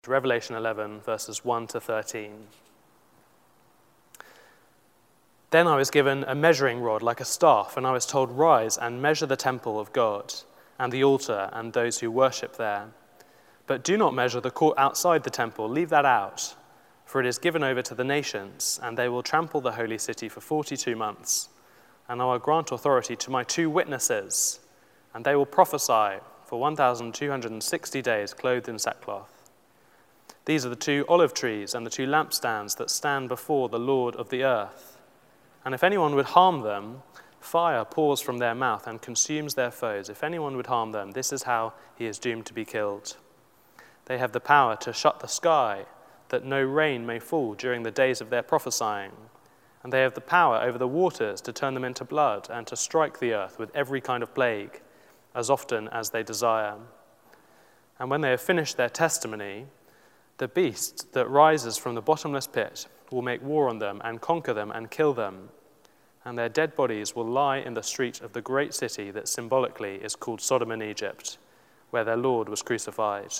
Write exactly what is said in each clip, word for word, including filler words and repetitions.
Revelation eleven, verses one to thirteen. Then I was given a measuring rod like a staff, and I was told, "Rise and measure the temple of God, and the altar, and those who worship there. But do not measure the court outside the temple, leave that out, for it is given over to the nations, and they will trample the holy city for forty-two months. And I will grant authority to my two witnesses, and they will prophesy for one thousand two hundred sixty days, clothed in sackcloth. These are the two olive trees and the two lampstands that stand before the Lord of the earth. And if anyone would harm them, fire pours from their mouth and consumes their foes. If anyone would harm them, this is how he is doomed to be killed. They have the power to shut the sky, that no rain may fall during the days of their prophesying. And they have the power over the waters to turn them into blood and to strike the earth with every kind of plague, as often as they desire. And when they have finished their testimony, the beast that rises from the bottomless pit will make war on them and conquer them and kill them. And their dead bodies will lie in the street of the great city that symbolically is called Sodom and Egypt, where their Lord was crucified.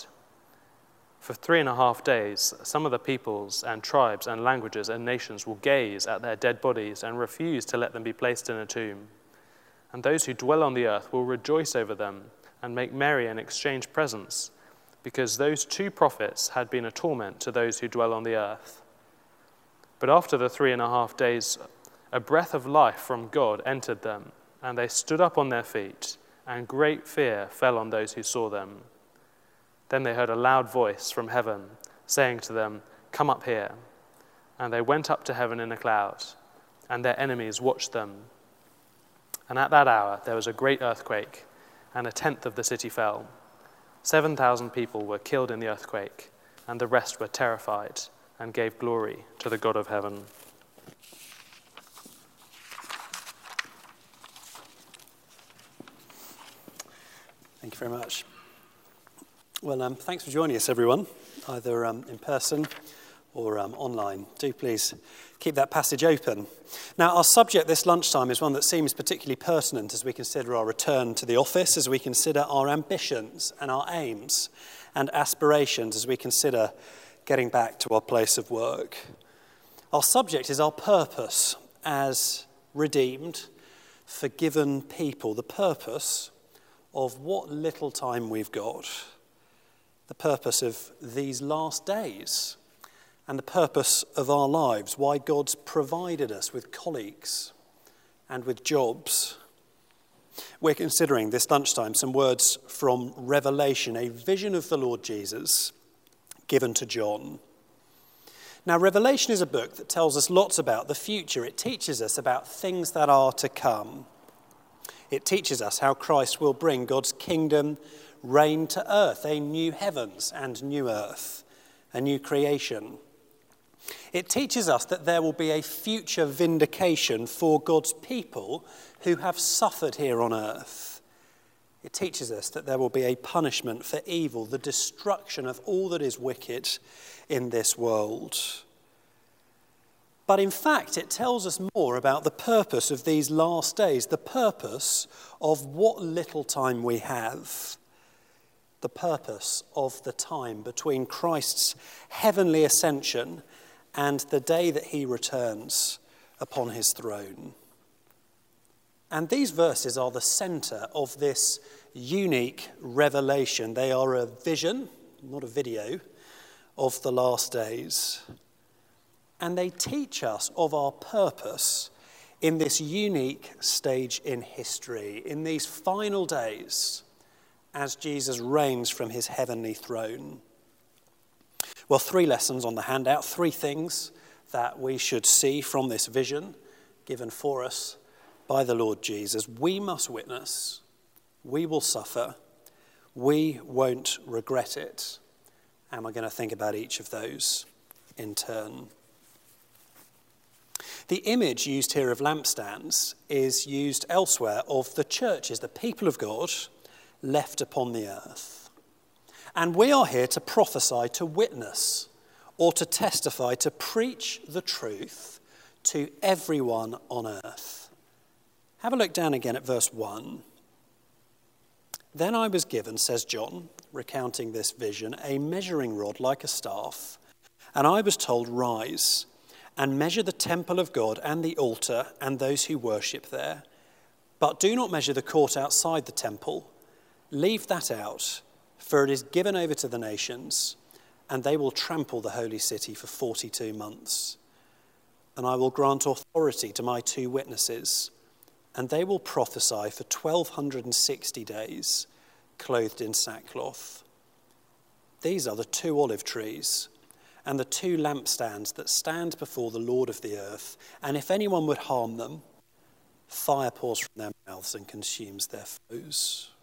For three and a half days, some of the peoples and tribes and languages and nations will gaze at their dead bodies and refuse to let them be placed in a tomb. And those who dwell on the earth will rejoice over them and make merry and exchange presents, because those two prophets had been a torment to those who dwell on the earth. But after the three and a half days, a breath of life from God entered them, and they stood up on their feet, and great fear fell on those who saw them. Then they heard a loud voice from heaven, saying to them, "Come up here." And they went up to heaven in a cloud, and their enemies watched them. And at that hour there was a great earthquake, and a tenth of the city fell. Seven thousand people were killed in the earthquake, and the rest were terrified and gave glory to the God of heaven. Thank you very much. Well, um, thanks for joining us, everyone, either um, in person or um, online. Do please keep that passage open. Now, our subject this lunchtime is one that seems particularly pertinent as we consider our return to the office, as we consider our ambitions and our aims and aspirations, as we consider getting back to our place of work. Our subject is our purpose as redeemed, forgiven people, the purpose of what little time we've got, the purpose of these last days, and the purpose of our lives, why God's provided us with colleagues and with jobs. We're considering this lunchtime some words from Revelation, a vision of the Lord Jesus given to John. Now, Revelation is a book that tells us lots about the future. It teaches us about things that are to come. It teaches us how Christ will bring God's kingdom reign to earth, a new heavens and new earth, a new creation. It teaches us that there will be a future vindication for God's people who have suffered here on earth. It teaches us that there will be a punishment for evil, the destruction of all that is wicked in this world. But in fact, it tells us more about the purpose of these last days, the purpose of what little time we have, the purpose of the time between Christ's heavenly ascension and the day that he returns upon his throne. And these verses are the centre of this unique revelation. They are a vision, not a video, of the last days. And they teach us of our purpose in this unique stage in history, in these final days, as Jesus reigns from his heavenly throne. Well, three lessons on the handout, three things that we should see from this vision given for us by the Lord Jesus. We must witness, we will suffer, we won't regret it. And we're going to think about each of those in turn. The image used here of lampstands is used elsewhere of the churches, the people of God left upon the earth. And we are here to prophesy, to witness, or to testify, to preach the truth to everyone on earth. Have a look down again at verse one. Then I was given, says John, recounting this vision, a measuring rod like a staff, and I was told, "Rise and measure the temple of God and the altar and those who worship there. But do not measure the court outside the temple. Leave that out, for it is given over to the nations, and they will trample the holy city for forty-two months. And I will grant authority to my two witnesses, and they will prophesy for twelve sixty days, clothed in sackcloth. These are the two olive trees and the two lampstands that stand before the Lord of the earth. And if anyone would harm them, fire pours from their mouths and consumes their foes."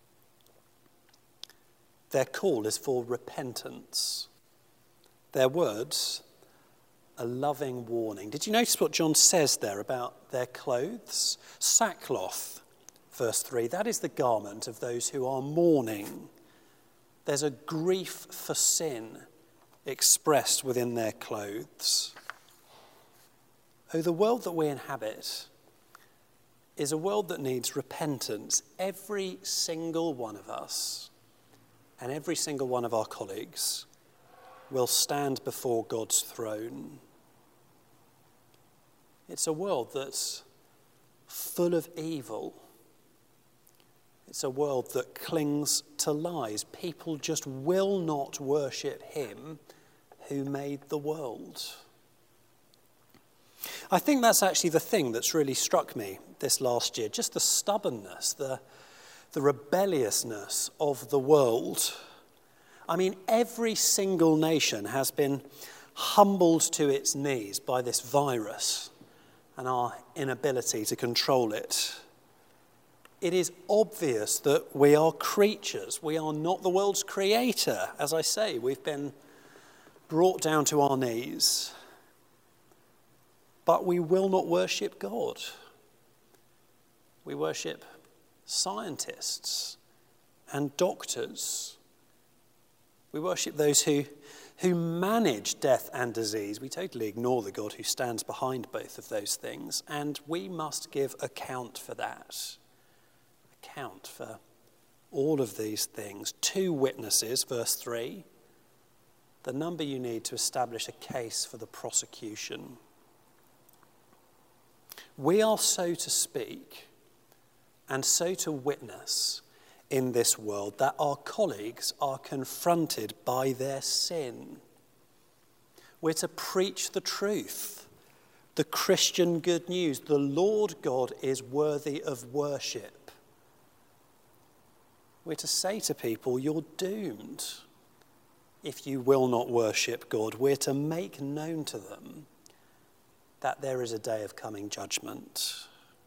Their call is for repentance. Their words, a loving warning. Did you notice what John says there about their clothes? Sackcloth, verse three, that is the garment of those who are mourning. There's a grief for sin expressed within their clothes. Oh, the world that we inhabit is a world that needs repentance. Every single one of us and every single one of our colleagues will stand before God's throne. It's a world that's full of evil. It's a world that clings to lies. People just will not worship him who made the world. I think that's actually the thing that's really struck me this last year, just the stubbornness, the, the rebelliousness of the world. I mean, every single nation has been humbled to its knees by this virus and our inability to control it. It is obvious that we are creatures. We are not the world's creator. As I say, we've been brought down to our knees. But we will not worship God. We worship scientists and doctors. We worship those who, who manage death and disease. We totally ignore the God who stands behind both of those things. And we must give account for that. Account for all of these things. Two witnesses, verse three, the number you need to establish a case for the prosecution. We are so to speak and so to witness in this world that our colleagues are confronted by their sin. We're to preach the truth, the Christian good news. The Lord God is worthy of worship. We're to say to people, you're doomed if you will not worship God. We're to make known to them that there is a day of coming judgment.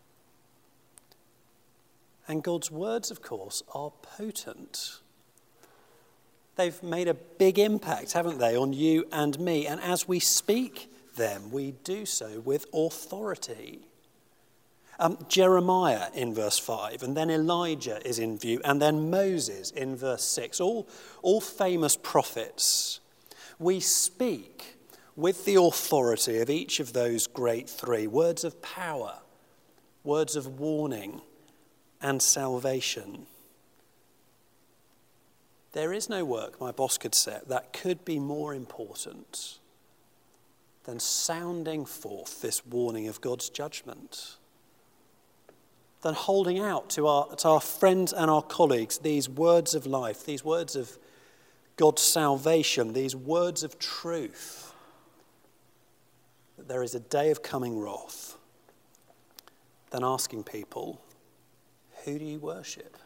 And God's words, of course, are potent. They've made a big impact, haven't they, on you and me? And as we speak them, we do so with authority. Um, Jeremiah in verse five, and then Elijah is in view, and then Moses in verse six, all, all famous prophets. We speak with the authority of each of those great three, words of power, words of warning, and salvation. There is no work, my boss could say, that could be more important than sounding forth this warning of God's judgment, than holding out to our, to our friends and our colleagues these words of life, these words of God's salvation, these words of truth, that there is a day of coming wrath, than asking people, who do you worship?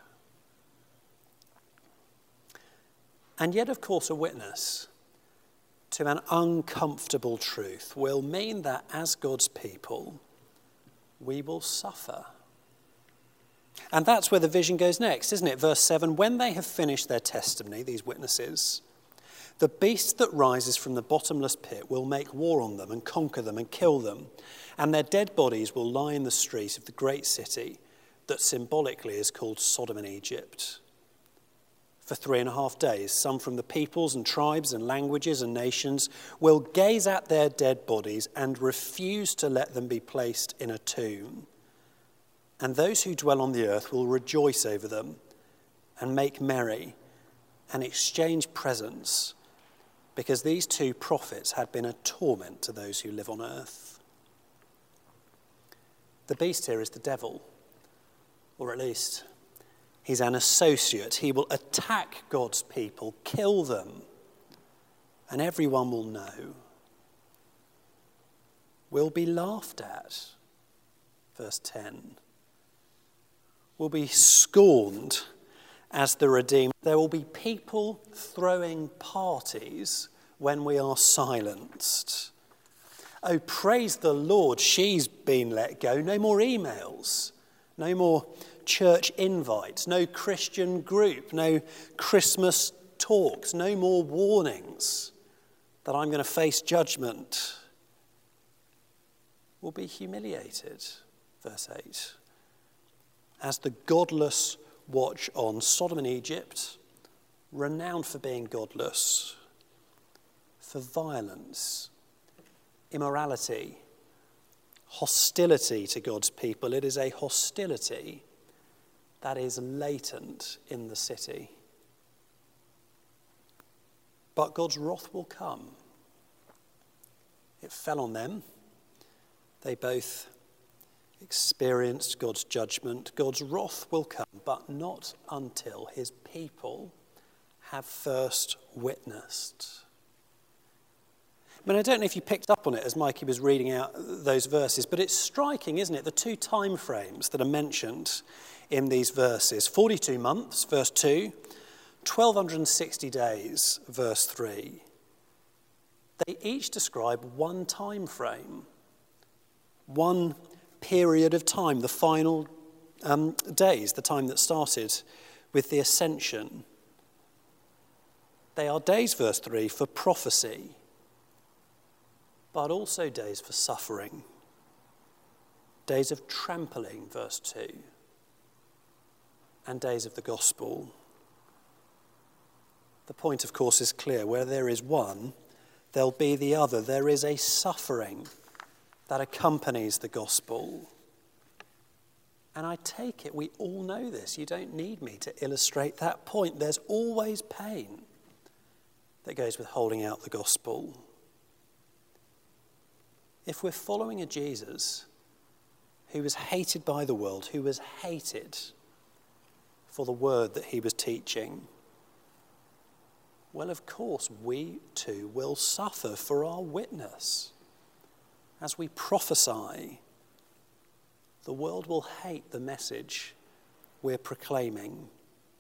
And yet, of course, a witness to an uncomfortable truth will mean that as God's people, we will suffer. And that's where the vision goes next, isn't it? Verse seven, when they have finished their testimony, these witnesses, the beast that rises from the bottomless pit will make war on them and conquer them and kill them, and their dead bodies will lie in the street of the great city that symbolically is called Sodom and Egypt. For three and a half days, some from the peoples and tribes and languages and nations will gaze at their dead bodies and refuse to let them be placed in a tomb. And those who dwell on the earth will rejoice over them and make merry. and exchange presents, because these two prophets had been a torment to those who live on earth. The beast here is the devil, or at least he's an associate. He will attack God's people, kill them, and everyone will know. Will be laughed at, verse ten. Will be scorned as the redeemed. There will be people throwing parties when we are silenced. Oh, praise the Lord, she's been let go. No more emails, no more church invites, no Christian group, no Christmas talks, no more warnings that I'm going to face judgment. Will be humiliated, verse eight, as the godless watch on. Sodom and Egypt, renowned for being godless, for violence, immorality, hostility to God's people. It is a hostility that is latent in the city. But God's wrath will come. It fell on them. They both experienced God's judgment. God's wrath will come, but not until his people have first witnessed. I mean, I don't know if you picked up on it as Mikey was reading out those verses, but it's striking, isn't it? The two time frames that are mentioned in these verses. forty-two months, verse two, one thousand two hundred sixty days, verse three. They each describe one time frame, one period of time, the final um, days, the time that started with the ascension. They are days, verse three, for prophecy, but also days for suffering, days of trampling, verse two, and days of the gospel. The point, of course, is clear. Where there is one, there'll be the other. There is a suffering that accompanies the gospel. And I take it we all know this. You don't need me to illustrate that point. There's always pain that goes with holding out the gospel. If we're following a Jesus who was hated by the world, who was hated for the word that he was teaching, well, of course, we too will suffer for our witness. As we prophesy, the world will hate the message we're proclaiming.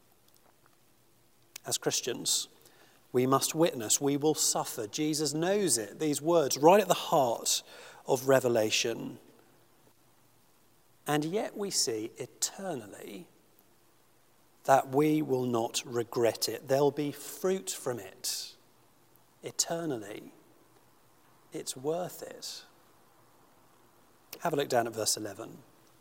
As Christians, we must witness. We will suffer. Jesus knows it. These words right at the heart of Revelation. And yet we see eternally that we will not regret it. There'll be fruit from it eternally. It's worth it. Have a look down at verse eleven.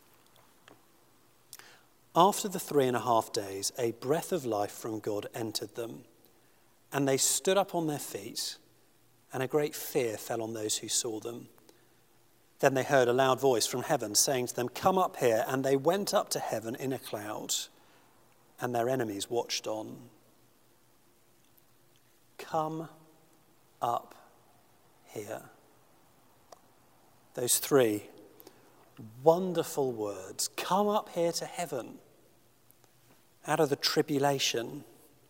After the three and a half days, a breath of life from God entered them, and they stood up on their feet, and a great fear fell on those who saw them. Then they heard a loud voice from heaven saying to them, "Come up here," and they went up to heaven in a cloud, and their enemies watched on. Come up here. Those three wonderful words. Come up here to heaven, out of the tribulation.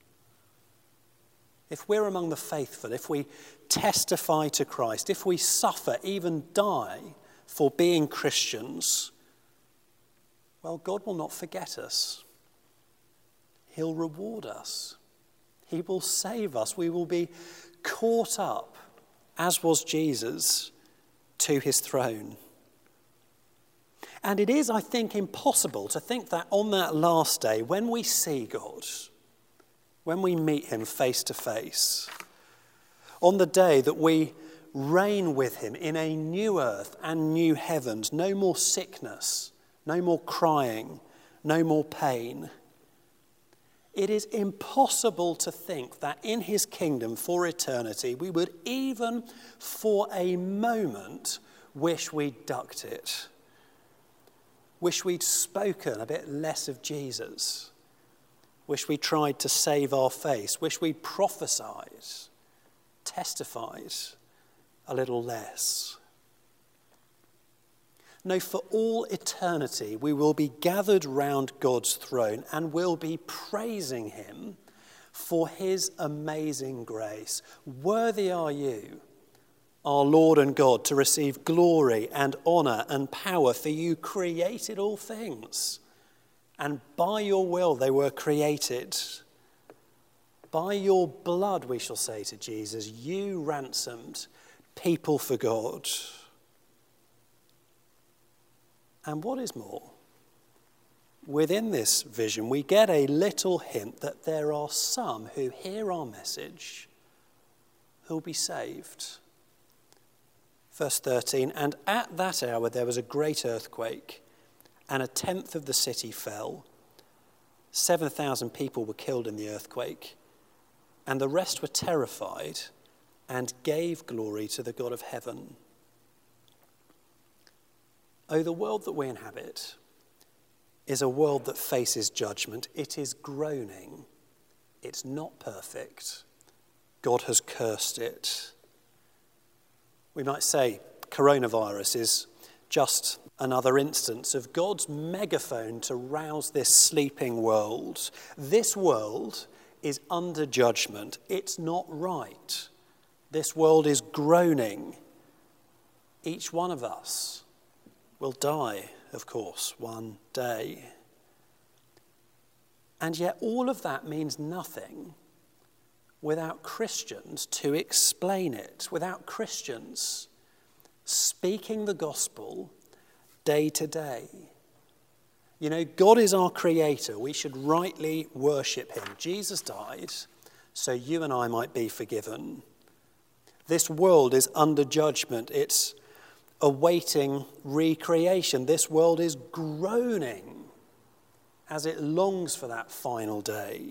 If we're among the faithful, if we testify to Christ, if we suffer, even die for being Christians, well, God will not forget us. He'll reward us. He will save us. We will be caught up, as was Jesus, to his throne. And it is, I think, impossible to think that on that last day, when we see God, when we meet him face to face, on the day that we reign with him in a new earth and new heavens, no more sickness, no more crying, no more pain. It is impossible to think that in his kingdom for eternity, we would even for a moment wish we'd ducked it. Wish we'd spoken a bit less of Jesus. wish we tried to save our face, wish we prophesied, testified a little less. No, for all eternity we will be gathered round God's throne and will be praising him for his amazing grace. Worthy are you, our Lord and God, to receive glory and honour and power, for you created all things, and by your will they were created. By your blood, we shall say to Jesus, you ransomed people for God. And what is more, within this vision, we get a little hint that there are some who hear our message who will be saved. Verse thirteen, and at that hour there was a great earthquake, and a tenth of the city fell. Seven thousand people were killed in the earthquake, and the rest were terrified and gave glory to the God of heaven. Oh, the world that we inhabit is a world that faces judgment. It is groaning. It's not perfect. God has cursed it. We might say coronavirus is just another instance of God's megaphone to rouse this sleeping world. This world is under judgment. It's not right. This world is groaning. Each one of us will die, of course, one day. And yet all of that means nothing without Christians to explain it, without Christians speaking the gospel day to day. You know, God is our creator. We should rightly worship him. Jesus died so you and I might be forgiven. This world is under judgment. It's awaiting recreation. This world is groaning as it longs for that final day.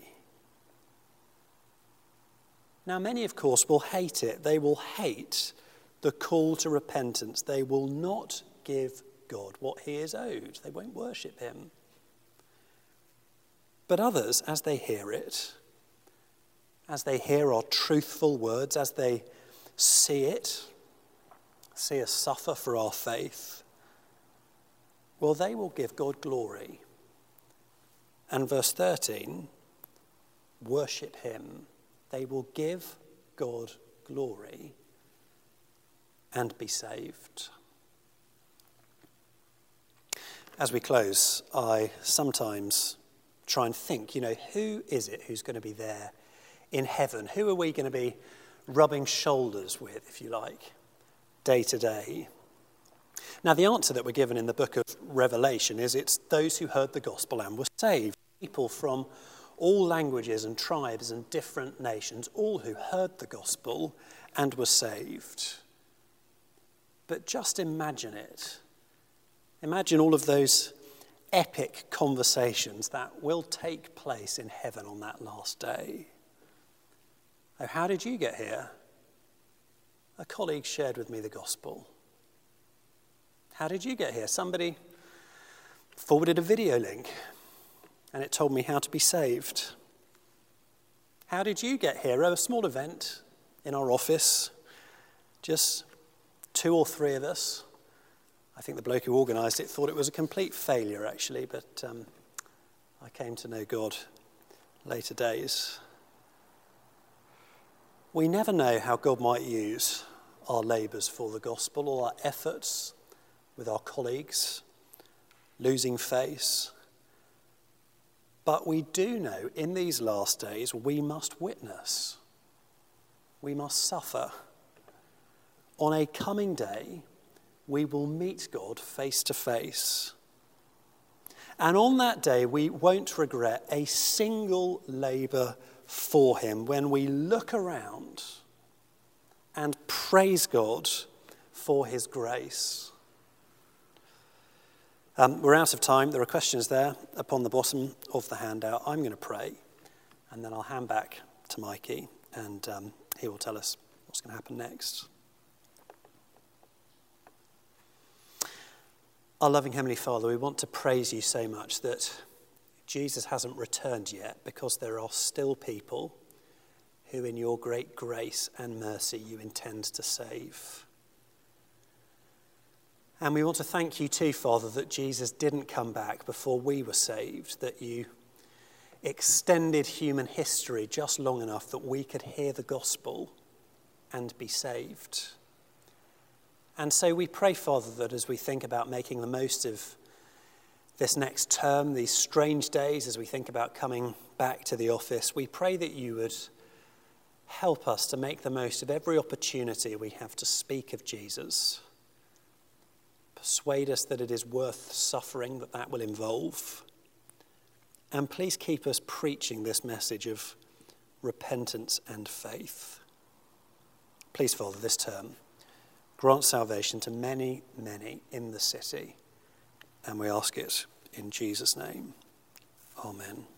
Now, many, of course, will hate it. They will hate the call to repentance. They will not give God what he is owed. They won't worship him. But others, as they hear it, as they hear our truthful words, as they see it, see us suffer for our faith, well, they will give God glory. And verse thirteen, worship him. They will give God glory and be saved. As we close, I sometimes try and think, you know, who is it who's going to be there in heaven? Who are we going to be rubbing shoulders with, if you like, day to day? Now, the answer that we're given in the book of Revelation is it's those who heard the gospel and were saved. People from all languages and tribes and different nations, all who heard the gospel and were saved. But just imagine it. Imagine all of those epic conversations that will take place in heaven on that last day. Oh, how did you get here? A colleague shared with me the gospel. How did you get here? Somebody forwarded a video link and it told me how to be saved. How did you get here? Oh, a small event in our office, just two or three of us. I think the bloke who organised it thought it was a complete failure, actually, but um, I came to know God later days. We never know how God might use our labours for the gospel, or our efforts with our colleagues, losing face. But we do know in these last days we must witness. We must suffer. On a coming day, we will meet God face to face. And on that day, we won't regret a single labour for him when we look around and praise God for his grace. Um, we're out of time. There are questions there upon the bottom of the handout. I'm going to pray, and then I'll hand back to Mikey, and um, he will tell us what's going to happen next. Our loving Heavenly Father, we want to praise you so much that Jesus hasn't returned yet, because there are still people who in your great grace and mercy you intend to save. And we want to thank you too, Father, that Jesus didn't come back before we were saved, that you extended human history just long enough that we could hear the gospel and be saved. And so we pray, Father, that as we think about making the most of this next term, these strange days, as we think about coming back to the office, we pray that you would help us to make the most of every opportunity we have to speak of Jesus. Persuade us that it is worth suffering that that will involve. And please keep us preaching this message of repentance and faith. Please, Father, this term, grant salvation to many, many in the city. And we ask it in Jesus' name. Amen.